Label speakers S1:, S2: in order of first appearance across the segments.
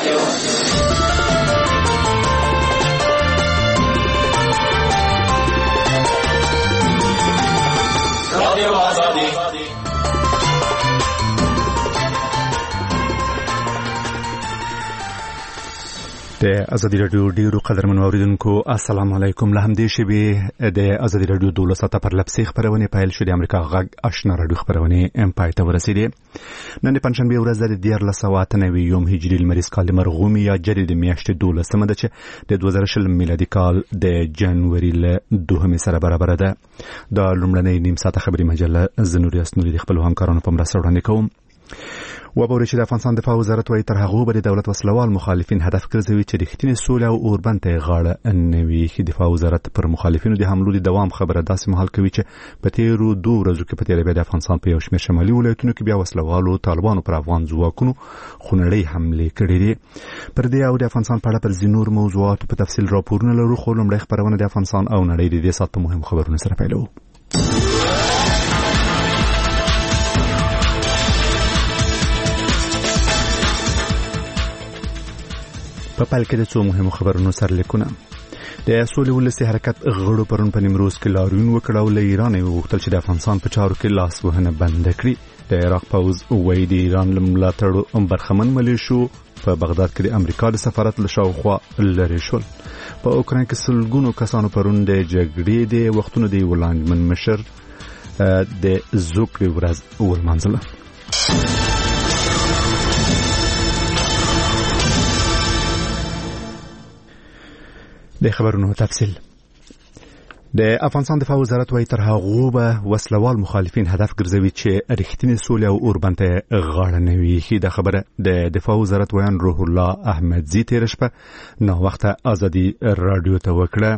S1: د ازادي رادیو ډیرو قدرمنو اوریدونکو السلام علیکم. له همدې شیبې د ازادي رادیو 12 پر لپسې خبرونه پیل شو. د امریکا غږ آشنا رادیو خبرونه پای ته ورسېدې. نن د پنځشنبه ورځ د 1499 هجري لمریز کال مرغومي یا جدي د میاشتې 12 ده چې د 2020 میلادي کال د جنوري له 2 سره برابر ده. د لومړنۍ نیم ساعته خبري مجله زنوري اسنوري د خپل همکارانو په مرسته وړاندې کوم. وبوري چې د افغانستان دفاع وزارت وايي تر هغه به د دولت وسلوال مخالفین هدف ګرځوي چې رښتینی سوله او اوربند ته غاړه نوي. چې دفاع وزارت پر مخالفینو د حملو د دوام خبره داسې مهال کوي چې په تیرو 2 ورځو کې په تیرې د افغانستان په یو شمېر شمالي ولایتونو کې بیا وسلوالو طالبانو پر افغان ځواکونو خونړۍ حملې کړې دي. پر دې او د افغانستان په اړه پر ځینور موضوعات په تفصیل راپورونه لرو. خو لومړی خبرونه د افغانستان او نړۍ د دې سات په مهم خبرونو سره پیلوو. په پال کې د څو مهمو خبرونو سرلیکونه. د سولې ولسي حرکت غړو پرون په نیمروز کې لاریون وکړ او له ایران یې وغوښتل چې د افغانستان په چارو کې لاس وهنه بند کړي. د عراق پوځ وایي د ایران له ملاتړو برخمن ملیشو په بغداد کې د امریکا د سفارت له شاوخوا لرې شول. په اوکراین کې سلګونو کسانو پرون د جګړې د وختونو د ولاندمن مشر د زوکړې ورځ ولمانځله. د خبرونو تفصیل. د افغانستان دفاع وزارت وايي تر هغه به وسلوال مخالفین هدف ګرځوي چې رښتینی سوله او اوربند ته غاړه نوي. د خبره د دفاع وزارت ویان روح الله احمدزي تیر شپه نو وخت ازادي رادیو ته وکړه.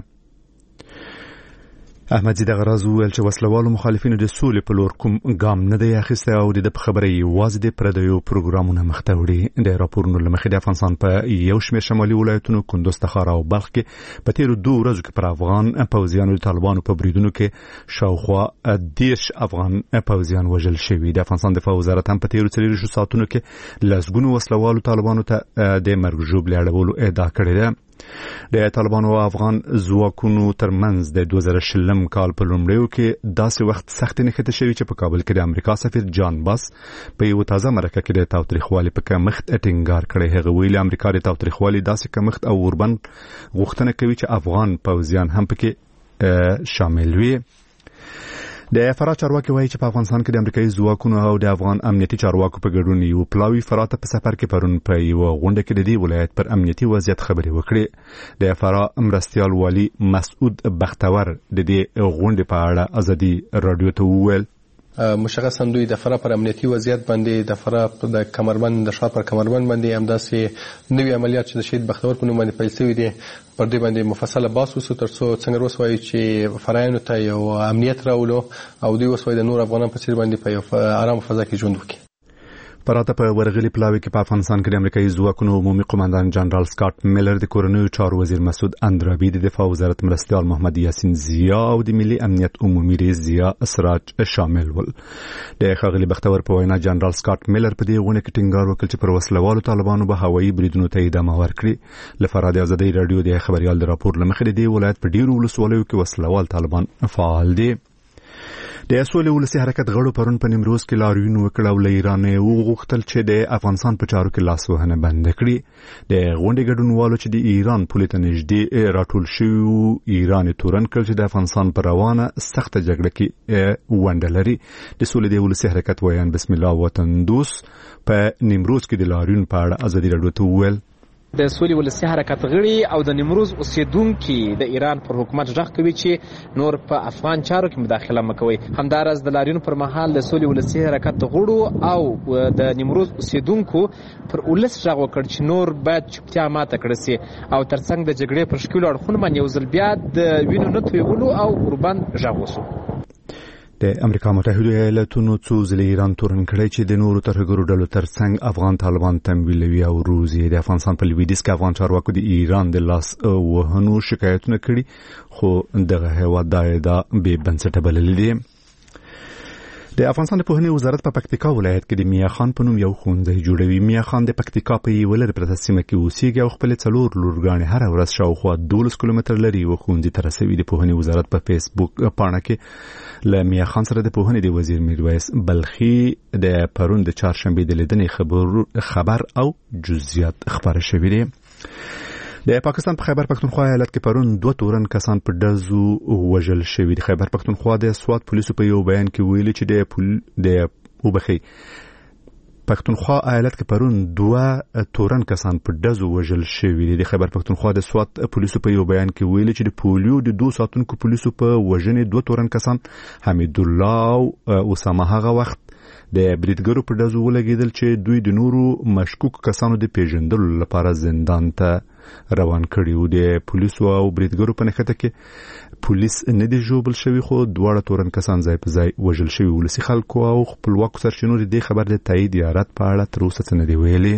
S1: احمدزي د غراز ویل چې وسلوالو مخالفینو د سولې په لور کوم ګام نه دی اخیسته او د خبرې یوازې د پردیو پروګرامونو مخته وړي. د راپورونو لمخې د افغانستان په یو شمېر شمالي ولایتونو کندوز، تخار او بلخ کې په تیرو 2 ورځو کې پر افغان پوځیانو د طالبانو په بریدونو کې شاوخوا 10 افغان پوځیان وژل شوي. د افغانستان دفاع وزارت هم په تیرو 3 ساعتونو کې لسګونو وسلوالو طالبانو ته د مرګ ژوبلې اړولو ادعا کړې ده. د طالبانو او افغان ځواکونو ترمنځ د 2020 کال په لومړیو کې داسې وخت سخت نښته شوی چې په کابل کې د امریکا سفیر جان باس په یو تازه مرکه کې د تاوتریخوالي په کمښت ټینګار کړی. هغه ویلي امریکا د تاوتریخوالي داسې کمښت او اوربند غوښتنه کوي چې افغان پوځیان هم پکې شامل وي. د فرات چارواکي وایي چې په افغانستان کې د امریکایي ځواکونو او د افغان امنیتي چارواکو په ګډون یو پلاوی فرات په سفر کې پرون په یو غونډه کې د دې ولایت پر امنیتي وضعیت خبرې وکړې. د فرات مرستيال والی مسعود بختور د دې غونډې په اړه ازادي رادیو ته وویل
S2: مشخصا دوی د فرا پر امنیتي وضعیت باندې د فرا د کمربند د شاپ پر کمربند باندې همداسې نوې عملیات چې د شهید بختور په نوم باندې پیل شوي دي پر دې باندې مفصله بحث وشو ترڅو څنګه وسوي چې فرایانو ته یو امنیت راولو او دوی وسوي د نور افغانانو په څیر باندې په یو آرام فضا کې ژوند وکړي.
S1: پراته په ورغلي پلاوي کې په افغانستان کې د امریکایي ځواکونو عمومي قوماندان جنرال سکاټ میلر، د کورنیو چارو وزیر مسعود اندرابي، د دفاع وزارت مرستيال محمد یاسین زیا او د ملي امنیت عمومي رئیس زیا اسراج شامل ول. د ښاغلي بختور په وینا جنرال سکاټ میلر په دې غونډه کې ټینګار وکړ چې پر وسلوالو طالبانو به هوایي بریدونو ته ادامه ورکړي. لپاره د ازادي رادیو د خبريال د راپور لمخې د ولایت په ډیرو ولسوالیو کې وسلوال طالبان فعال دي. د سولې ولسي حرکت غړو پرون په نیمروز کې لاریون وکړ او له ایران یې وغوښتل چې د افغانستان په چارو کې لاس وهنه بند کړي. د غونډې ګډونوالو چې د ایران پولې ته نږدې راټول شوي ایران تورن کړ چې د افغانستان پر روانه سخته جګړه کې ونډه لري. د سولې د ولسي حرکت ویان بسم الله وطن دوست په نیمروز کې د لاریون په اړه ازادي رادیو ته وویل
S3: د سولې ولسي حرکت غړي او د نیمروز اوسیدونکو د ایران پر حکومت ځخ کوي چې نور په افغان چارو کې مداخله مکوي. همدارس د لاریون پر مهال د سولې ولسي حرکت غړو او د نیمروز اوسیدونکو پر ولس ځخ وکړ چې نور باید چپتیا ماته کړي سي او ترڅنګ د جګړې پر شکل اړخونه باندې یو ځل بیا د وینو نه تویولو او قربان ځخ وسو.
S1: د امریکا متحده ایالاتونو څو ځله ایران تورن کړی چې د نورو ترهګرو ډلو ترڅنګ افغان طالبان تمویلوي او روزي. د افغانستان په لویدیځ کې افغان چارواکو د ایران د لاس وهنو شکایتونه کړي خو دغه هیواد دا به بنسټه بللې دي. د افغانستان د پوهنې وزارت په پکتیکا ولایت کې د میا خان په نوم یو ښوونځی جوړوي. میا خان د پکتیکا په یوه لرې پرته سیمه کې اوسېږي او خپلې 4 لورګانې هره ورځ شاوخوا 12 کیلومتره لرې یوه ښوونځي ته رسوي. د پوهنې وزارت په فیسبوک پاڼه کې له میا خان سره د پوهنې د وزیر میرویس بلخي د پرون د چهارشنبې د لیدنې خبر او جزئیات خبره شوي دي. د پاکستان په خیبر پختونخوا ایالت کې پرون 2 تورن کسان په ډزو وژل شوي دي. خیبر پختونخوا د سوات پولیسو په یو بیان کې ویلي چې د پختونخوا ایالت کې پرون 2 تورن کسان په ډزو وژل شوي دي. د خیبر پختونخوا د سوات پولیسو په یو بیان کې ویلي چې د پولیو د 2 ساتونکو پولیسو په وژنې 2 تورن کسان حمید الله او اسامه هغه وخت د بریدګرو په ډزو ولګیدل چې دوی د نورو مشکوک کسانو د پیژندلو لپاره زندان ته روان کړي. د پولیسو او بریدګرو په نښته کې پولیس نه دی ژوبل شوی خو 2 تورن کسان ځای په ځای وژل شوی. ولسی خلکو او خپلواکو سرچینو د خبر د تایید یارت په اړه تر اوسه نه دی ویلي.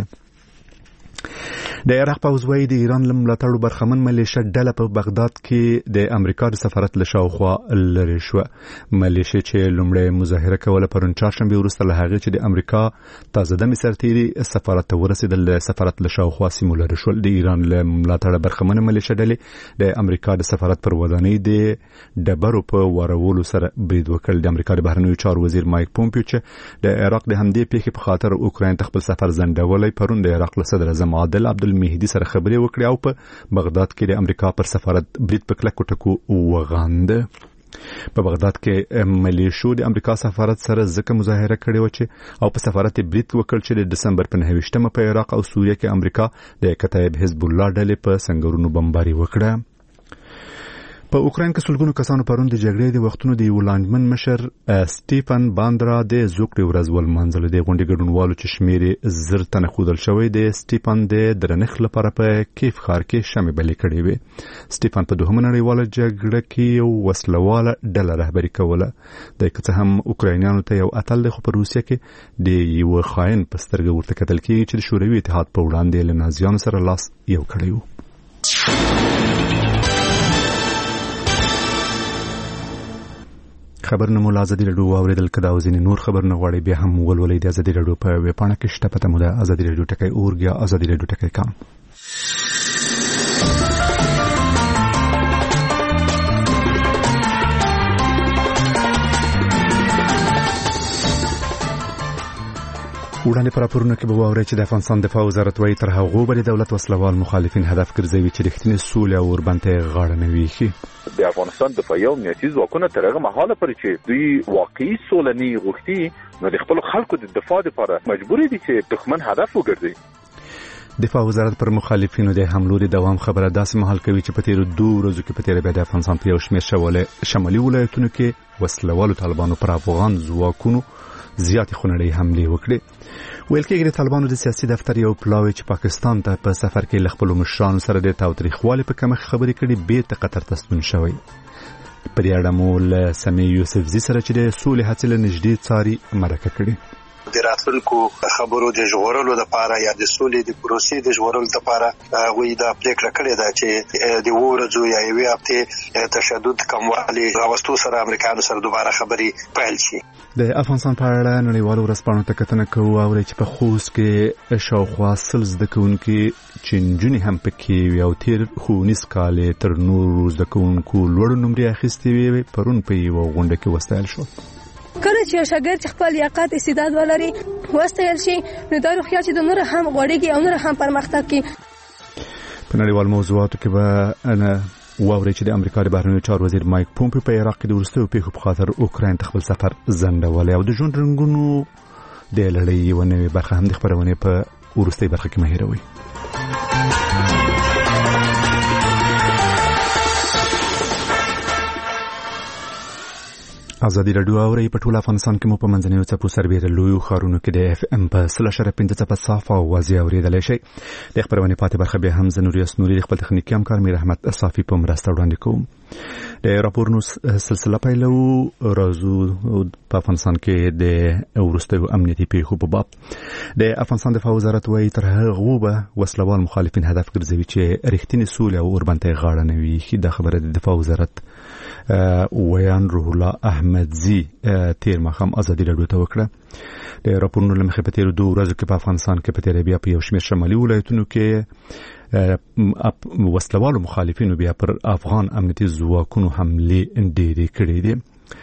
S1: د عراق پوځ وايي د ایران له ملاتړو برخمن ملیشه ډله په بغداد کې د امریکا د سفارت له شاوخوا لرې شوه. ملیشه چې لومړی مظاهره کوله پرون چهارشنبې وروسته له هغې چې د امریکا تازه دمې سرتیري سفارت ته ورسېدل د سفارت له شاوخوا سیمو لرې شول. د ایران له ملاتړه برخمنه ملیشه ډلې د امریکا د سفارت پر ودانۍ د ډبرو په وارولو سره برید وکړ. د امریکا د بهرنیو چارو وزیر مایک پومپیو چې د عراق د همدې پیښې په خاطر اوکراین ته خپل سفر ځنډولی پرون د عراق له صدر اعظم عادل عبدالمهدي سره خبرې وکړې او په بغداد کې د امریکا پر سفارت برید په کلکو ټکو وغاند. په بغداد کې ملیشو د امریکا سفارت سره ځکه مظاهره کړې و چې او په سفارت برید وکړ چې د دسمبر په 9 په عراق او سوریه کې امریکا د کتایب حزب الله ډلې په سنگرونو بمباري وکړه. په اوکراین کې سلګونو کسانو پرون د جګړې د وختونو د یو لاندمن مشر سټیفن باندرا د زوکړې ورځ ولمانځل. د غونډې ګډونوالو چې شمېر زر تنه ښودل شوی د سټیفن د درنښت لپاره په کیف ښار کې شمې بلې کړې وې. سټیفن په دوهمه نړیواله جګړه کې یو وسلواله ډله رهبري کوله. د که هم اوکراینیانو ته یو اتل دی خو په روسیه کې د یو خاين په سترګه ورته کتل کېږي چې د شوروي اتحاد په وړاندې له نازیانو سره لاس یو کړی و. خبرونه مو ازادي رادیو اوریدل کدا او ځینې نور خبرونه غواړي بیا هم ولولې د ازادي رادیو په ویب پاڼه کې شته. پته مو ده ازادي رادیو ټکی اورګ یا ازادي رادیو ټکی کام. وړاندې پر راپورونه کې به واورئ چې د افغانستان دفاع وزارت وايي تر هغو به د دولت وسلوال مخالفین هدف ګرځوي چې رښتینې سولې او اوربنته غاړه نه ویښي.
S4: د افغانستان دفاعي او امنیتي ځواکونه تر هغه مهاله پورې چې دوی واقعي سوله نه غوښتي نو د خپل خلکو د دفاع لپاره مجبور دي چې دښمن هدف وګرځي.
S1: دفاع وزارت پر مخالفینو د حملو د دوام خبره داسې مهال کوي چې په تیرو 2 ورځو کې په تیره بیا د افغانستان په یو شمېر شمالي ولایتونو کې وسلوالو طالبانو پر افغان ځواکونو زیاتې خونړۍ حملې وکړې. ویل کېږي د طالبانو د سیاسي دفتر یو پلاوی چې پاکستان ته په سفر کې له خپلو مشرانو سره د تاوتریخوالي په کمښت خبرې کړي بیرته قطر ته ستون شوی. په دې اړه مو له سمیع یوسفزي سره چې د سولې هڅې له نږدې څاري مرکه کړې.
S5: د راتلونکو خبرو د ژغورلو لپاره یا د سولې د پروسې د ژغورلو لپاره وی دا پریکړه کړې ده چې د ورځو یا یوې هفته تشدد کموالي راوستو سره امریکایانو سره دوباره خبرې پیل شي.
S1: د افغانستان په اړه نړیوالو ورځپاڼو ته کتنه کوو او چې په خوست کې شاوخوا 100 زده کوونکي چې نجونې هم پکې وي او تیر ښوونیز کال تر نورو زده کوونکو لوړ نمرې اخیستې وي پرون په یوه غونډه کې وستایل شو.
S6: کله چې شاګرد خپل لیاقت استعداد ولري وستایل شي نو دا روغتیا چې د نور هم غوړېږي او نور هم پرمختګ کوي.
S1: په نړیوال موضوعاتو کې به انا واوري چې د امریکا د بهرنیو چارو وزیر مایک پومپیو په عراق کې د وروستیو پیښو په خاطر اوکراین ته خپل سفر ځنډولی او د ژوند رنګونو د لړۍ یوه نوې برخه هم د خپرونې په وروستۍ برخه کې مه هېروئ. ازادي رادیو اوري په ټول افغانستان کې مو په منځنیو څپو سربېره لویو ښارونو کې د اف ام په 0.5 صاف او واضح اوریدلای شي. د خبرونې پاتې برخه به هم زنوریس نوري خپل تخنیکی همکار میر احمد صافي په مرسته وړاندې کوم. د راپورونو سلسله پیلو راځو په افغانستان کې د ورستیو امنیتي پیښو په باب د افغانستان دفاع وزارت وايي تر هغه به وسلوال مخالفین هدف ګرځوي چې رښتینی سولې او اوربنته غاړه نه وي. دا خبره د دفاع وزارت ویان روح الله احمد احمدزي تیر مخام ازادي راډیو ته وکړه. د راپورونو لمخې په تیر 2 ورځو کې په افغانستان کې په تیر بیا په یو شمېر شمالي ولایتونو کې وسلوالو مخالفینو بیا پر افغان امنیتي ځواکونو حمله ډېرې کړې دي.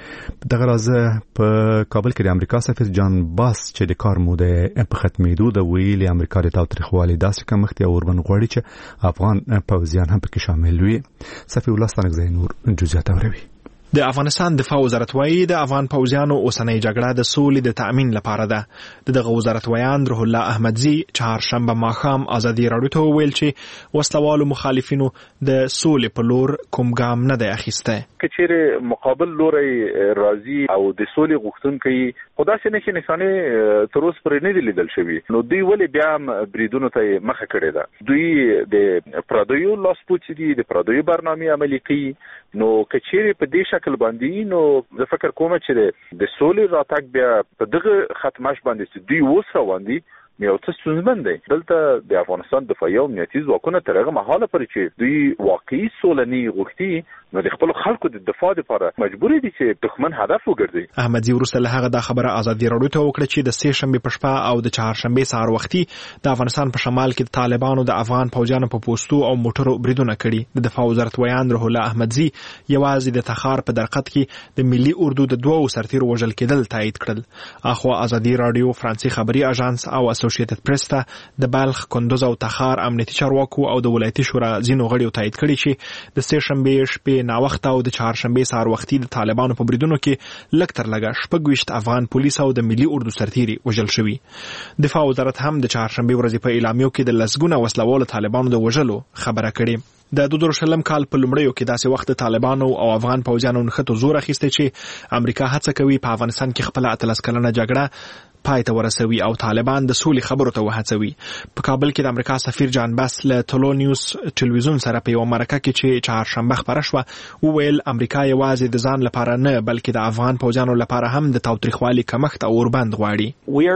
S1: دغه راز په کابل کې د امریکا سفیر جان باس چې د کار موده په ختمېدو د ویلي امریکا د تاوتریخوالي داسې کمښت یا اوربن غواړي چې افغان پوځیان هم پکې شامل وي. صفی الله ستانکزی نور جزئیات اوروي.
S7: د افغانستان دفاع وزارت وايي د افغان پوځیانو اوسنۍ جګړه د سولې د تأمین لپاره ده. دغه وزارت ویان روح الله احمدزي چهارشنبه ماښام ازادي راډیو ته ویل چې وسلوالو مخالفینو د سولې په لور کوم ګام نه دی اخیسته.
S4: کچېره مقابل لوري راضي او د سولې غوښتونکي خدا سي نشي نشانه تر اوسه پرې نه لیدل شوی. نو دوی ولې بیا بریدونو ته مخه کړې ده. دوی د پردیو لاسپوڅ دي، د پردیو برنامه عملي کوي. نو کچېره په دې شکل باندې نو زه فکر کوم چې د سولې راتګ بیا په دغه ختمش باندې دوی وسره باندې یو څه ستونزمن دی. دلته د افغانستان دفاعي او امنیتي ځواکونه تر هغه مهاله پورې چې دوی واقعي سولني غوښتي نو د خپل خلکو د دفاع لپاره مجبور دي چې دښمن هدف وګرځي.
S7: احمدزي وروسته له هغه د خبره ازادي راډیو ته وکړه چې د سه شنبه په شپه او د چهارشنبه سهار وختي د افغانستان په شمال کې د طالبانو د افغان پوځیانو په پوسټو او موټرو بریدونه کړي. د دفاع وزارت ویان روح الله احمدزي یوازې د تخار په درقت کې د ملي اردو د 2 سرتیرو وژل کېدل تایید کړل. اخو ازادي راډیو، فرانسې خبري اژانس او اسوسییټډ پریس ته د بلخ، کندوز او تخار امنیتي چارواکو او د ولایتي شورا ځینو غړیو تایید کړي چې د سه شنبه شپې ناوخته او د چهارشنبه سهار وختي د طالبانو په بریدونو کې لږ تر لږه 26 افغان پولیس او د ملي اردو سرتیري وژل شوي. دفاع وزارت هم د چهارشنبه ورځې په اعلامیو کې د لسګونه وسلوالو طالبانو د وژلو خبره کړې. د 2020 کال په لومړیو کې داسې وخت طالبانو او افغان پوځیانو نخته زور اخیسته چې امریکا هڅه کوي په افغانستان کې خپل 13 کلنه جګړه پای ته ورسوي او طالبان د سولې خبرو ته وهڅوي. په کابل کې د امریکا سفیر جان باس له ټولو نیوز ټلویزیون سره په یو مرکه کې چې چهارشنبه خبره شوه وویل امریکا یوازې د ځان لپاره نه بلکې د افغان پوځیانو لپاره هم د تاوتریخوالي کمښت او اوربند غواړي.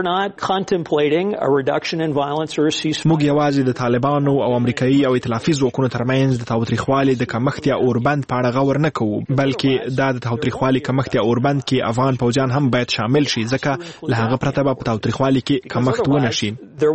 S7: موږ یوازې د طالبانو او امریکایي او ائتلافي ځواکونو ترمنځ د تاوتریخوالي د کمښت یا اوربند په اړه غور نه کوو بلکې دا د تاوتریخوالي کمښت یا اوربند کې افغان پوځیان هم باید شامل شي ځکه له هغه پرته به په تاوتریخوالي کې کمښت ونه شي.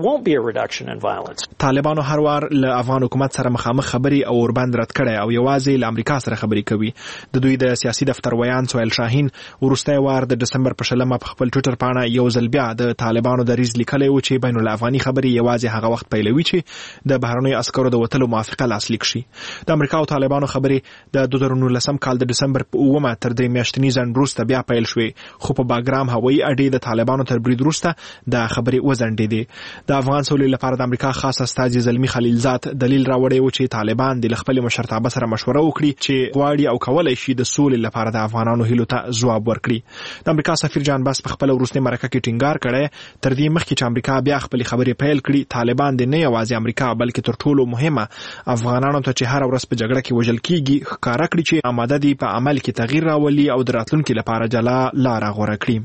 S7: طالبانو هر وار له افغان حکومت سره مخامخ خبري او اوربند رد کړي او یوازې له امریکا سره خبري کوي. د دوی د سیاسي دفتر ویان سهیل شاهین وروستی وار د دسمبر په 20 په خپل ټویټر پاڼه یو ځل بیا د طالبانو د ریز لیکلی و چې بین الافغاني خبري یوازې هغه وخت پیلوي چې د بهرنیو عسکرو د وتلو موافقه لاسلیک شي. د امریکا او طالبانو خبري د 2019 کال د دسمبر په 9 تر 3 میاشتنی ځنډ وروسته بیا پیل شوې خو په باګرام هوایي اډې د طالبانو تر برید وروسته د خبرې وزنډېدې. د افغان سولې لپاره د امریکا خاص استازي زلمی خلیلزاد دلیل راوړی و چې طالبان د خپل مشرتابه سره مشوره وکړي چې غواړي او کولای شي د سولې لپاره د افغانانو هیلو ته ځواب ورکړي. د امریکا سفیر جان باس په خپل وروستي مرکه کې ټینګار کړی تر دې مخکې چې امریکا بیا خپل خبرې پیل کړي طالبان د نه یوازې امریکا بلکې تر ټولو مهمه افغانانو ته چې هر ورځ په جګړه کې وژل کیږي ښکارا کړي چې آماده دي په عمل کې تغییر راولي او د راتلونکي لپاره جلا لار غوره کړي.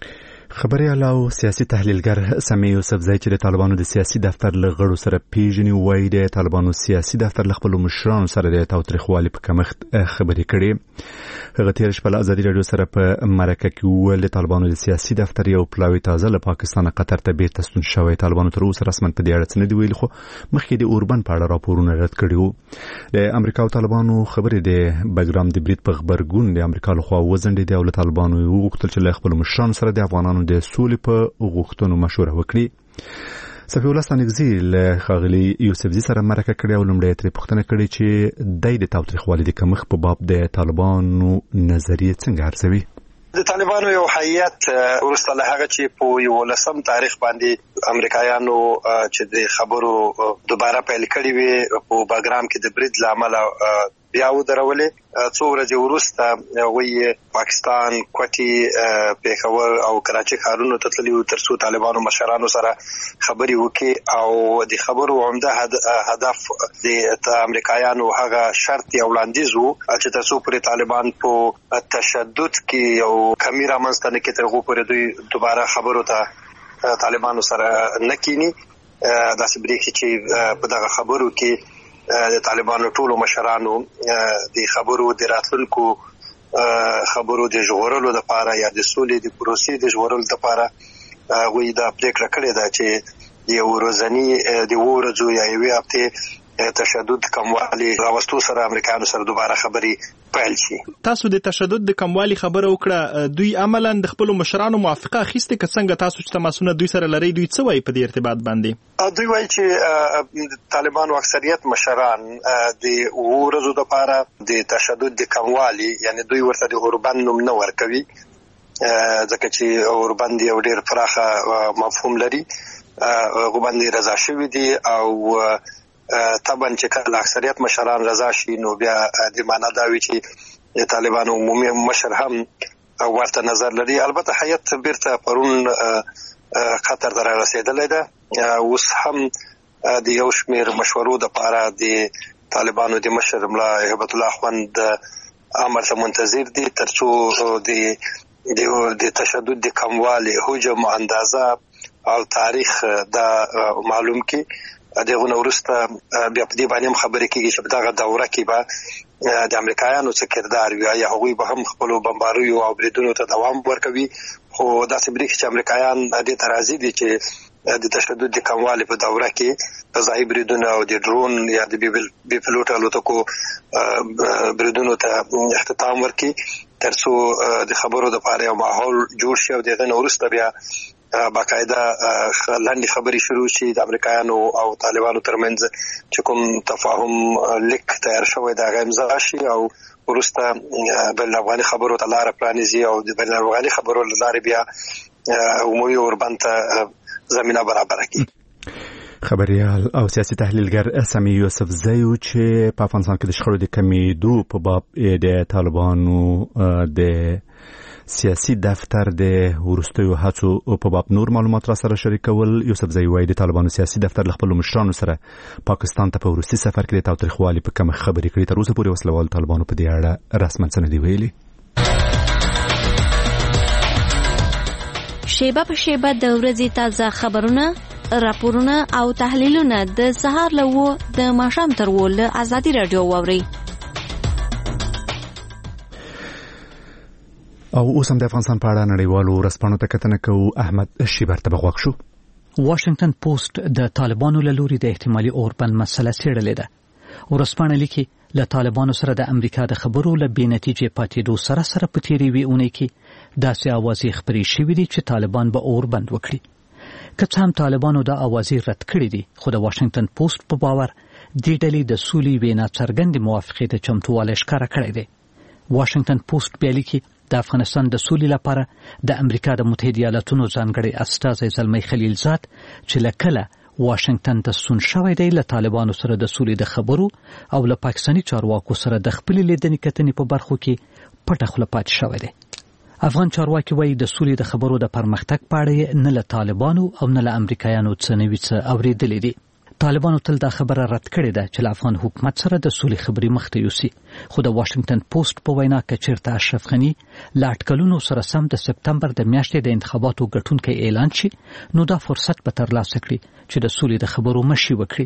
S1: خبريال او سیاسي تحلیلګر سمیع یوسفزی چې د طالبانو د سیاسي دفتر له غړو سره پیژني وایي د طالبانو سیاسي دفتر له خپل مشرانو سره د تاوتریخوالي په کمښت خبرې کړي. هغه تیر شپه ازادي راډیو سره په مرکه کې ویل د طالبانو د سیاسي دفتر یو پلاوی تازه له پاکستان قطر ته بیرته ستون شوی. طالبانو تر اوسه رسماً په دې اړه څه نه دی ویلي خو مخکې د اوربن په اړه راپورونه رد کړي وو. د امریکا او طالبانو خبرې د بګرام د برید په خبرګون د امریکا لخوا وزنډېدې او له طالبانو وغوښتل چې له خپل مشرانو سره د افغانانو د سولې په غوښتنو مشوره وکړي. صفی الله ستانکزی له ښاغلي یوسفزي سره مرکه کړې او لومړی ترې پوښتنه کړې چې د تاوتریخوالي د کمښت په باب د طالبانو نظریه څنګه ارزوي.
S5: د طالبانو یو هیئت ورسته له هغه چې په 11 تاریخ باندې امریکایانو چې د خبرو دوباره پیل کړي وي په باګرام کې د برید لامل بیا ودرولې څو ورځې وروسته وی پاکستان کوټي پیښور او کراچي ښارونو ته تللي تر څو طالبانو مشرانو سره خبري وکړي او د خبرو عمده هدف د امریکایانو هغه شرط یو وړاندیز وو چې تاسو پر طالبان په تشدد کې یو کمی رامنځته نه کړي تر هغه پورې دوی دوباره خبرو ته طالبانو سره نکینی. داسې بریښي چې په دغه خبرو کې د طالبانو ټولو مشرانو د خبرو د راتلونکو خبرو د ژغورلو لپاره یا د سولې د پروسې د ژغورلو لپاره وی دا پریکړه کړې ده چې د ورځنی د ورځو یا یوې هفته تشدد کموالی راوستو سره امریکایانو سره دوباره خبري پیل شي.
S7: تاسو د تشدد د کموالی خبره وکړه، دوی عملاً د خپل مشرانو موافقه اخیسته که څنګه تاسو چې تماسونه دوی سره لري، دوی څه وایي په دې ارتباط باندې؟
S5: دوی وایي چې طالبانو اکثریت مشران د ورځو لپاره د تشدد د کموالی یعنی دوی ورته د اوربند نوم نه ورکوي ځکه چې اوربند یو ډېر پراخه مفهوم لري، اوربند رضا شوی دي او طبعا چې کله اکثریت مشران رضا شي نو بیا د معنا دا وی چې طالبانو عمومي مشر هم ورته نظر لري. البته حیات بیرته پرون قطر ته رسیدلې ده، اوس هم د یو شمېر مشورو د لپاره د طالبانو د مشر ملا هبت الله خوند امر ته منتظر دي ترڅو د تشدد د کموالی حجم اندازه او تاریخ دا معلوم کی دغه نورسته بیا په دې باندې خبرې کیږي چې په دغه دوره کې به د امریکایانو څخه کردار وي یا هغوی به هم خپل بمباریو او بریدونو ته دوام ورکوي، خو داسې بریښي چې امریکایان د ترازی دي چې د تشدد د کموالی په دوره کې فضایي بریدونه او د ډرون یا د بي پلوټ الوتکو بریدونو ته اختتام ورکړي ترڅو د خبرو د پاره یو ماحول جوړ شي او دغه نورسته بیا باقاعده لاندې خبري شروع شي د امریکایانو او طالبانو ترمنځ چې کوم تفاهم لیک تیار شوی دا امضا شي او ورسته بین افغاني خبرو ته لار پرانیزي او د بین افغاني خبرو لاره بیا عمومي اوربند ته زمينه برابر کړي.
S1: خبريال او سیاسي تحلیلګر سامي یوسف زیو چې په افغانستان کې د شخړو د کمیدو په باب د طالبانو د سیاسي دفتر د ورستیو هڅو په باب نور معلومات را سره شریکول. یوسف زیو وايي د طالبانو سیاسي دفتر له خپل مشرانو سره پاکستان ته په ورستي سفر کې د تاوتریخوالي په کومه خبرې کړې، تر اوسه پورې وسلوال طالبانو په دې اړه رسماً څه نه دی ویلي.
S8: شیبه په شیبه د ورځې تازه خبرونه، راپورونه او تحلیلونه د سهار له د ماښام تر ول ازادي رادیو واوري.
S1: او اوس هم د افغانستان په اړه نړیوالو ورځپاڼو ته کتنه کوو. احمد شیبر ته بغوښ شو.
S9: واشنگټن پوسټ د طالبانو له لوري د احتمالي اوربند مسله څېړلې ده. ورځپاڼه لیکي له طالبانو سره د امریکا د خبرو له بې نتیجې پاتېدو سره سره په تېرې وې اونۍ کې داسې اوازې خپرې شوې دي چې طالبان به اوربند وکړي. که څه هم طالبانو دا اوازې رد کړې دي، خو د واشنگټن پوسټ په باور دې ډلې د سولې وینا څرګندې موافقې ته چمتووالی ښکاره کړی دی. واشنگټن پوسټ بیا لیکي د افغانستان د سولې لپاره د امریکا د متحده ایالاتونو ځانګړی استازی زلمی خلیلزاد چې لکله واشنگټن ته ستون شوی دی له طالبانو سره د سولې د خبرو او له پاکستاني چارواکو سره د خپلې لیدنې کتنې په برخو کې پټه خوله پاتې شوی دی. افغان چارواکي وایي د سولې د خبرو د پرمختګ په اړه نه له طالبانو او نه له امریکایانو څه نوي څه اورېدلي دي. طالبانو تل دا خبره رد کړې ده چې له افغان حکومت سره د سولې خبرې مخته یوسي، خو د واشنگټن پوسټ په وینا که چېرته اشرف غني له اټکلونو سره سم د سپتمبر د میاشتې د انتخاباتو ګټونکی اعلان شي نو دا فرصت به ترلاسه کړي چې د سولې د خبرو مشي وکړي.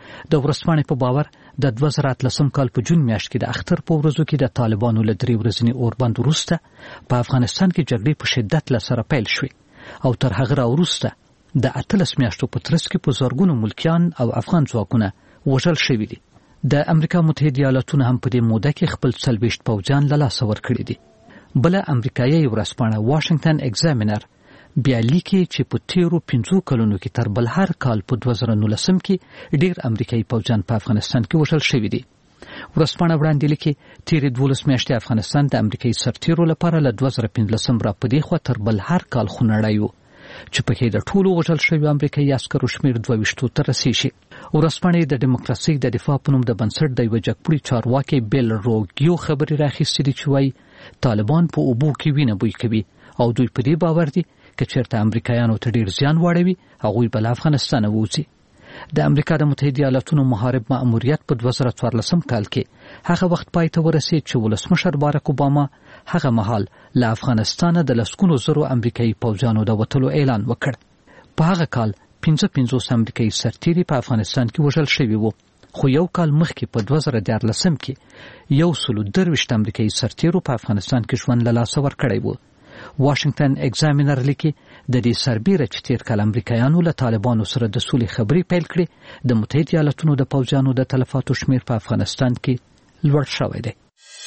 S9: د ورځپاڼې په باور د 2013 کال په جون میاشت کې د اختر په ورځو کې د طالبانو له 3 ورځني اوربند وروسته په افغانستان کې جګړې په شدت له سره پیل شوې او تر هغه وروسته د 18 میاشتو په ترڅ کې په زرګونو ملکیان او افغان ځواکونه وژل شوي دي. د امریکا متحده ایالاتونه هم په دې موده کې خپل 40 پوځیان له لاسه ورکړي دي. بل امریکایي ورځپاڼه واشنگټن ایگزامینر بیا لیکي چې په تیرو 15 کلونو کې تر بل هر کال په 2019 کې ډیر امریکایي پوځیان په افغانستان کې وژل شوي دي. ورځپاڼه وړاندې لیکي تیرې 12 میاشتې افغانستان د امریکایي سرتیرو لپاره له 2015 را په دې خوا تر بل هر کال خونړی و چې پکې د ټولو وژل شویو امریکایي عسکرو شمېر 22 ته رسیږي. ورځپاڼې د دیموکراسۍ د دفاع په نوم د بنسټ د یوه جګپوړي چارواکي بیل روګیو خبرې راخیستې دي چې وایي طالبان په اوبو کې وینه بوی کوي او دوی په دې باور دي که چېرته امریکایانو ته ډېر زیان واړوي هغوی به له افغانستانه ووځي. د امریکا د متحده ایالاتونو محارب مأموریت په 2014 کال کې هغه وخت پای ته ورسید چې ولسمشر باراک اوباما هغه مهال له افغانستانه د لسګونو زرو امریکایي پوځیانو د وتلو اعلان وکړ. په هغه کال 55 امریکایي سرتیري په افغانستان کې وژل شوي وو خو یو کال مخکې په 2014 کې 123 امریکایي سرتیرو په افغانستان کې ژوند له لاسه ورکړی و. واشنگټن ایگزامینر لیکي د دې سربیره چې تیر کال امریکایانو له طالبانو سره د سولې خبرې پیل کړې، د متحده ایالاتونو د پوځیانو د تلفاتو شمیر په افغانستان کې لوړ شوی دی.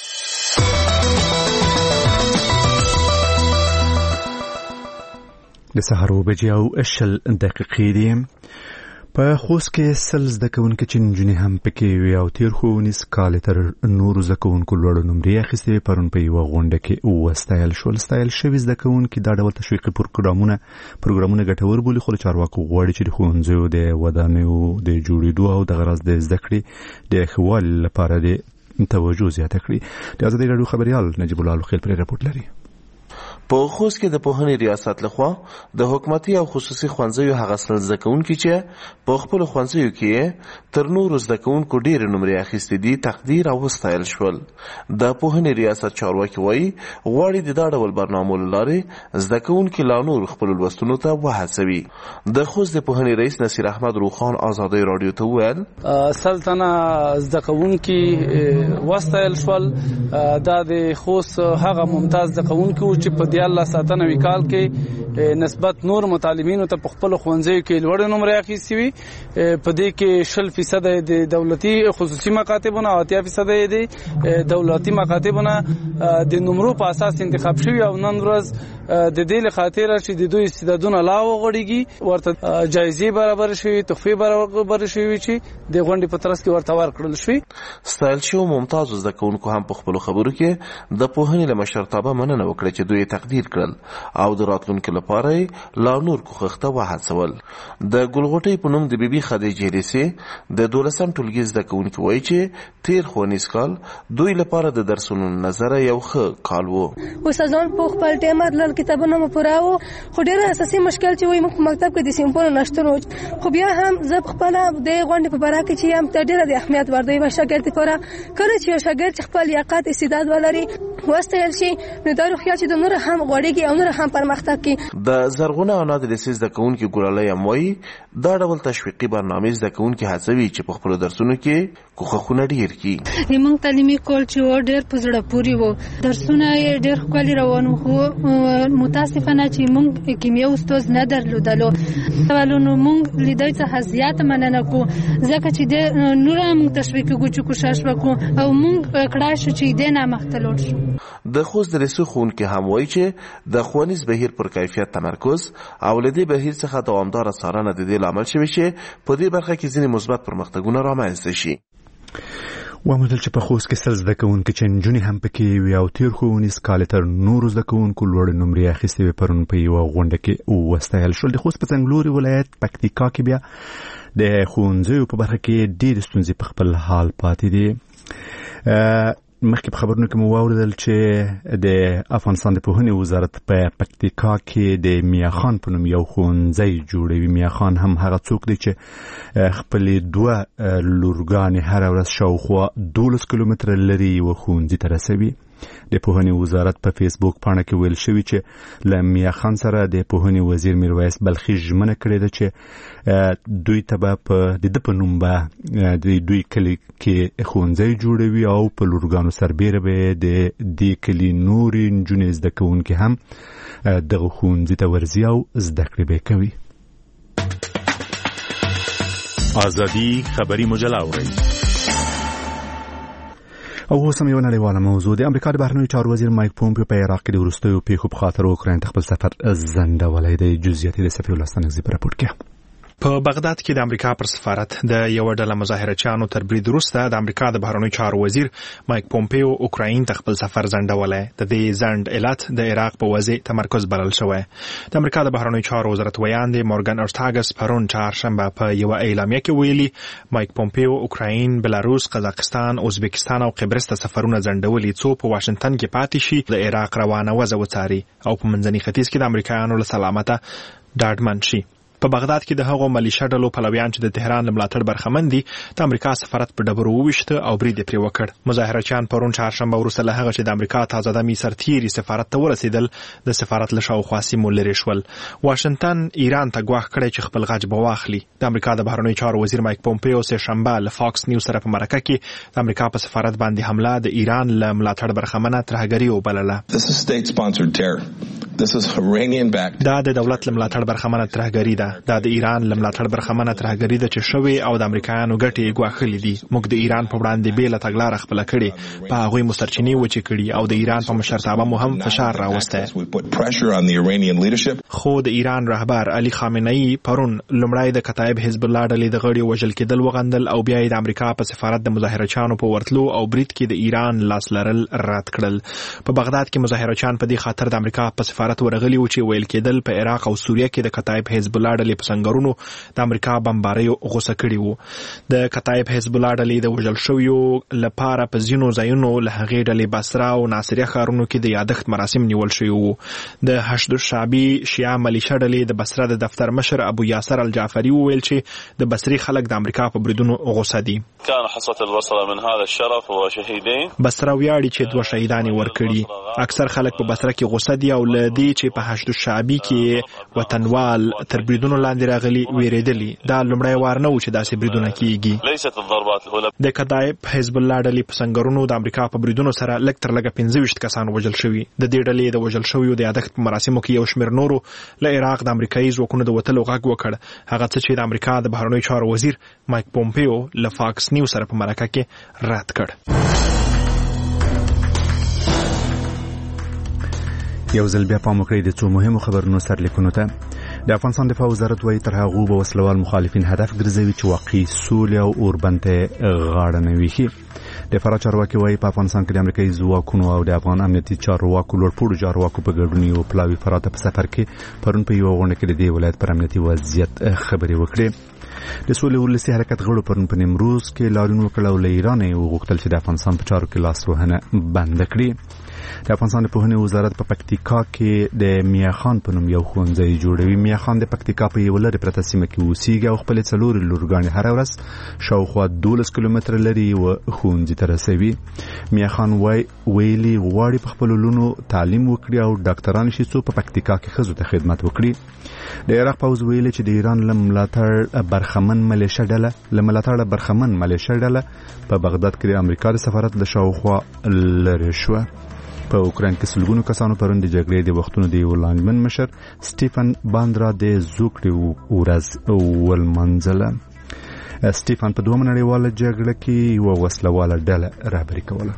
S1: د سهار 7:20 دي. په خوست کې سل زده کوونکي چې نجونې هم پکې وي او تیر ښوونیز کال تر نورو زده کوونکو لوړ نمرې اخیستې پرون په یوه غونډه کې وستایل شول. ستایل شوي زده کوونکي دا ډول تشویقي پروګرامونه ګټور بولي، خو چارواکو غواړي چې د ښوونځیو د ودانیو د جوړېدو او د غرض د زده کړې د ښه والي لپاره د توجه زیاته کړي. د ازادي راډیو خبریال نجیب الله الخیل پرې راپورټ لري.
S10: په خوست کې د پوهنې ریاست لخوا د حکومتي او خصوصي ښوونځیو هغه سل زده کوونکي چې په خپلو ښوونځیو کې تر نورو زده کوونکو ډېرې نمرې اخیستې دي تقدیر او وستایل شول. د پوهنې ریاست چارواکي وایي غواړي د دا ډول برنامو له لارې زده کوونکي لا نور خپلو لوستنو ته وهڅوي. د خوست د پوهنې رئیس نصیر احمد روخان ازادي راډیو ته وویل
S11: سل تنه زده کوونکي وستایل شول. دا د خوست هغه ممتاز زده کوونکي چې په 2097 کال کې نسبت نور متعلمینو ته په خپل ښوونځیو کې لوړ نمرې اخیستې وي. په دې کې 60% د دولتي خصوصي مکاتبونه او 80% د دولتي مکاتبونه د نمرو په اساس انتخاب شوي او نن ورځ د دې له خاطر چې د دوی استعدادونه لا وغوړيږي ورته جایزې برابر شوي، تحفې برابر شوي چې د غونډې په ترڅ کې ورته ورکړل شوي.
S10: ستایل شوو ممتاز زده کوونکو هم په خپل خبرو کې د پوهنې له مشرتابه مننه وکړه چې دوی تقدیر کړل او د راتلونکي لپاره لا نور کوښښ ته وهڅول. د ګلغوټۍ په نوم د بیبي خدیجې لیسې د 12 ټولګي زده کوونکي وایي چې تیر ښوونیز کال دوی لپاره د درسونو نظر یو ښه کال و.
S6: استادان په خپل ټیم بدلل، کتابونه مو پوراو، خو ډېر اساسي مشکل چې وایي موږ په مکتب کې د سیمپونو نشته، خو بیا هم زه خپل د غونډې په باره کې چې هم ته ډېره د اهمیت ورده یو شاګرد لپاره کله چې یو شاګرد خپل لیاقت استعداد ولري وستایل شي نو دا روحیه چې د نور هم غوړېږي او نور هم پرمختګ کوي.
S10: د زرغونه او نادر لیسې زده کوونکي ګلاله هم وایي دا ډول تشویقي برنامې زده کوونکي هڅوي چې په خپلو درسونو کې کوښښونه ډېر کړي.
S12: موږ تعلیمي کول چې ډېر په زړه پورې وو، درسونه یې ډېر ښکلي روان وو، خو متاسفانه چې موږ کیمیا استاد نه درلودلو نو موږ لیدای څخه زیاته مننه کوو ځکه چې نور هم تشویقي کوو کوشش وکړو او موږ کړای شو چې دې نه مخته لاړ شو.
S10: د خوست د لیسې ښوونکي هم وایي چې د ښوونیز بهیر پر کیفیت تمرکز او له دې بهیر څخه دوامداره څارنه د دې لامل شوی چې په دې برخه کې ځینې مثبت پرمختګونه رامنځته شي.
S1: ومدل چې په خوست کې سل زده کوونکي چې نجونې هم پکې وي او تیر ښوونیز کال تر نورو زده کوونکو لوړ نمرې اخیستې وي پرون په یوه غونډه کې وستایل شول. د خوست په څنګلوري ولایت پکتیکا کې بیا د ښوونځیو په برخه کې ډېرې ستونزې په خپل حال پاتې دي. مخکې په خبرونو کې مو واوریدل چې د افغانستان د پوهنې وزارت په پکتیکا کې د میاخان په نوم یو ښوونځی جوړوي. میاخان هم هغه څوک دی چې خپلې 2 لورګانې هره ورځ شاوخوا 12 کیلومتره لرې یوه ښوونځي ته رسوي. د پوهنې وزارت په فیسبوک پاڼه کې ویل شوي چې له میاخان سره د پوهنې وزیر میرویس بلخي ژمنه کړې ده چې دوی ته به په د په نوم به د دوی کلي کې ښوونځی جوړوي او په لورګانو سربیره به د دې کلي نورې نجونې زده کوونکي هم دغه ښوونځي ته ورځي او زده کړې به کوي.
S13: ازادي خبري مجله اورئ.
S1: او اوس هم یو نړیواله موضوع د امریکا د بهرنیو چارو وزیر مایک پومپیو په عراق کې د وروستیو پیښو په خاطر اوکراین ته خپل سفر ځنډولی دی. جزئیات د صفي الله ستانکزي په راپورټ کې.
S7: په بغداد کې د امریکا پر سفارت د یو ډله مظاهرچیانو تر برید وروسته د امریکا د بهرنیو چارو وزیر مایک پومپیو اوکراین ته خپل سفر ځنډولی. د دې ځنډ علت د عراق په وضع تمرکز بلل شوی. د امریکا د بهرنیو چارو وزارت ویاند مورګن ارټاګس پرون چهارشنبه په یو اعلامیه کې ویلي مایک پومپیو اوکراین، بلاروس، قزاقستان، ازبکستان او قبرس ته سفرونه ځنډولي څو په واشنگټن کې پاتې شي، د عراق روانه وضع وڅاري او په منځني ختیځ کې د امریکایانو له سلامته ډاډمن شي. په بغداد کې د هغو ملیشه ډلو پلویان چې د تهران له ملاتړ برخمن دي د امریکا سفارت په ډبرو وویشته او برید پرې وکړ. مظاهرچیان پرون چهارشنبه وروسته له هغه چې د امریکا تازه دمي سرتیري سفارت ته ورسېدل د سفارت له شاوخوا سیمو لرې شول. واشنگټن ایران ته ګواښ کړی چې خپل غچ به واخلي. د امریکا د بهرنیو چارو وزیر مایک پومپیو سه شنبه له فاکس نیوز سره په مرکه کې د امریکا په سفارت باندې حمله د ایران له ملاتړ برخمنه ترهګري وبلله. دا د دولت له ملاتړ برخمنه ترهګري ده. دا د ایران له ملاتړ برخمنه ترهګري ده چې شوی او د امریکایانو ګټې ګواښلې دي. موږ د ایران په وړاندې بیله تګلاره خپله کړې، په هغوی مو سرچینې وچې کړي او د ایران په مشرتابه مو هم فشار راوستی. خو د ایران رهبر علي خامنه‌ای پرون لومړی د کتایب حزب الله ډلې د غړي وژل کېدل وغندل او بیا د امریکا په سفارت د مظاهرچیانو په ورتلو او برید کې د ایران لاس لرل رد کړل. په بغداد کې مظاهرچیان په دې خاطر د امریکا په سفارت ورغلي و چې ویل کېدل په عراق او سوریه کې د کتایب حزب الله ډلې په سنگرونو د امریکا بمباریو غوسه کړي وو. د کتایب حزب الله ډلې د وژل شویو لپاره په ځینو ځایونو له هغې ډلې بصره او ناصریه ښارونو کې د یادښت مراسم نیول شوي وو. د حشد الشعبي شیعه ملیشه ډلې د بصره د دفتر مشر ابو یاسر الجعفري وویل چې د بصري خلک د امریکا په بریدونو غوسه دي.
S14: كان حصة البصرة من هذا الشرف وشهيدين.
S7: بصره ویاړي چې دوه شهیدان ورکړي. اکثر خلک په بصره کې غوسه دي او لدی چې په حشد الشعبي کې وطنوال تر بریدونو لاندې راغلي ویریدلی. دا لومړی وار نه و چې داسې بریدونه کیږي.
S14: ليست الضربات الاولى.
S7: د کتایب حزب الله ډلې په سنگرونو د امریکا په بریدونو سره لږ تر لږه 25 کسان وژل شوي. د دې ډلې د وژل شویو د یادښت په مراسمو کې یو شمېر نورو له عراق د امریکایي ځواکونو د وتلو غږ وکړ، هغه څه چې د امریکا د بهرنیو چارو وزیر مایک پومپیو له فاکس نیوز سره په مرکه کې رد کړ.
S1: یو ځل بیا پام وکړئ د څو مهمو خبرونو سرلیکونو ته. د افغانستان دفاع وزارت وايي تر هغه به وسلوال مخالفین هدف ګرځوي چې واقعي سولې او اوربند ته غاړه نه ویښي. د فرا چارواکي وايي په افغانستان کې د امریکایي ځواکونو او د افغان امنیتي چارواکو لوړپوړو چارواکو په ګډون یو پلاوي فرا ته په سفر کې پرون په یو غونډه کې د دې ولایت پر امنیتي وضعیت خبرې وکړې. د سولې ولسي حرکت غړو پرون په نیمروز کې لاریون وکړ او له ایران یې وغوښتل چې د افغانستان په چارو کې لاس وهنه بند کړي. د افغانستان د پوهنې وزارت په پکتیکا کې د میاخان په نوم یو ښوونځی جوړوي. میاخان د پکتیکا په یو لرې پرته سیمه کې اوسېږي او خپلې 4 لورګانې هره ورځ شاوخوا 12 کیلومتره لرې یوه ښوونځي ته رسوي. میاخان ویلي غواړي په خپلو لونو تعلیم وکړي او ډاکټران شي څو په پکتیکا کې ښځو ته خدمت وکړي. د عراق پوځ ویلي چې د ایران له ملاتړ برخمن ملیشه ډله په بغداد کې د امریکا د سفارت له شاوخوا لرې شوه. په اوکراین کې سلګونو کسانو پرون د جګړې د وختونو د یو لاندمن مشر سټیفن باندرا د زوکړې ورځ ولمنځله. سټیفن په دوه نړیواله جګړه کې یو وسلواله ډله رهبري کوله.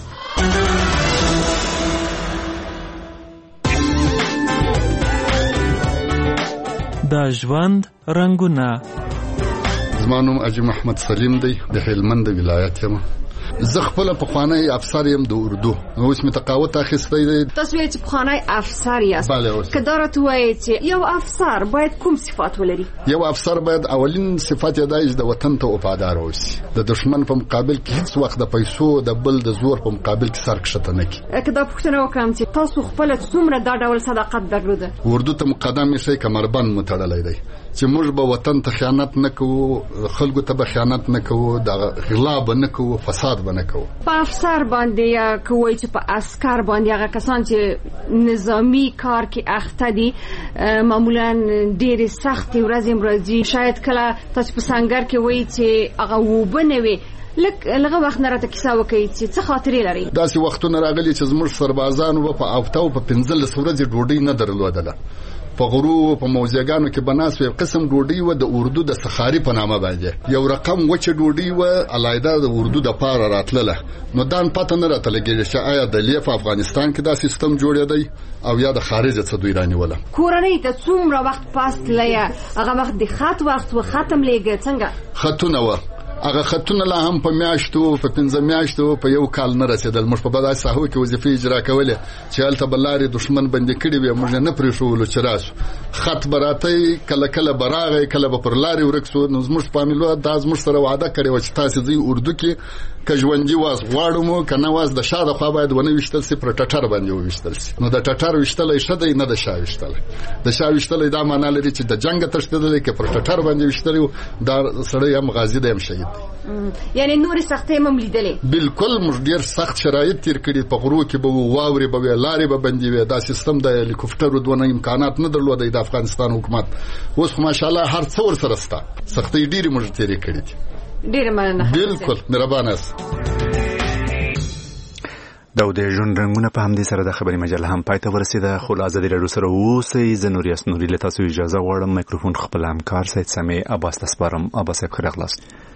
S15: د ژوند رنگونه.
S16: زما نوم اجي محمد سلیم دی، د هلمند ولایت یم. زه خپل پخوانی افسر یم د اردو، اوس مې تقاعد اخیستی دی.
S17: تاسو یې چې پخوانی افسر یاست، که دا راته وایي چې یو افسر باید کوم صفات ولري؟
S16: یو افسر باید اولین صفت یې دا چې د وطن ته وفادار اوسي، د دشمن په مقابل کې هیڅ وخت د پیسو د بل د زور په مقابل کې سر کښته نه کړي.
S17: که دا پوښتنه وکړم چې تاسو خپل څومره دا ډول صداقت درلوده؟
S16: اردو ته مقدم شي کمربند متړلی دی چې موږ به وطن ته خیانت نه کوو، خلکو ته به خیانت نه کوو، د غلا به نه کوو، فساد به نه کوو.
S17: په افسر باندې یا کوي چې په عسكر باندې هغه کسان چې نظامی کار کې اخته دي معمولا ډېر سخت ورځې مرضی، شاید کله تاسو په سنگر کې وایي چې هغه وبنوي لکه وخت نه راته کیسه وکړي چې څه خاطرې لري.
S16: داسې وختونه راغلي چې زموږ سربازانو په هفته او په 15 ورځې ډوډۍ نه درلودله. په غرو په موزیګانو کې بناس یو قسم ډوډۍ و د اردو د سخاری په نامه باندې، یو رقم وچه ډوډۍ و علایده د اردو د پاره راتلله. نو دان پته نه راته لګیږي چې آیا د لیف افغانستان کې دا سیستم جوړ دی او یا د خارج څخه دوی رانیوله.
S17: کورنۍ ته څومره وخت پاست لیا هغه وخت د خط وخت و ختم لګي څنګه
S16: خطونه و هغه خطونه لا هم په میاشتو په 15 میاشتو په یو کال نه رسیدل. موږ په بدای ساحو کې وظیفه اجرا کولې چې الته بلاري دشمن بندي کړي وي، موږ نه پرې شوولو چې راسو خط براته کله کله براغه کله به پر لاري ورکسو. نو زموږ فامیلو د زموږ سره وعده کړې و چې تاسو ځي اردو کې که ژوندي واس غواړو که نه واس د شا د خوا باید ونه ویشتل سي پر ټټر باندې وویشتل سي. نو د ټټر ویشتلی ښه دی نه د شا ویشتلی. د شا ویشتلی دا معنا لري چې د جنګ تښتېدلی که پر ټټر باندې ویشتلی و دا سړی هم غازي دی هم شهید دی.
S17: یعنې نورې سختۍ هم لیدلې؟ بالکل
S16: موږ ډېر سخت شرایط تېر کړي. په غرو کې به وو، واورې به وې، لارې به بندې وې. دا سیستم د هلیکوپټرو دونه امکانات نه درلودی د افغانستان حکومت. اوس خو ماشاءالله هر څه ورسره شته. سختۍ ډېرې موږ تېرې کړي دي.
S17: ډېره مننه.
S16: بالکل مهربانه یاست.
S1: دا د ژوند رنګونه په همدې سره د خبري مجله هم پای ته ورسېده. خو له ازادي راډیو سره اوسئ. زه نوریاس نوري له تاسو اجازه غواړم. میکروفون خپل همکار سید سمیع عباس ته سپارم. عباس صاحب ښه راغلاست.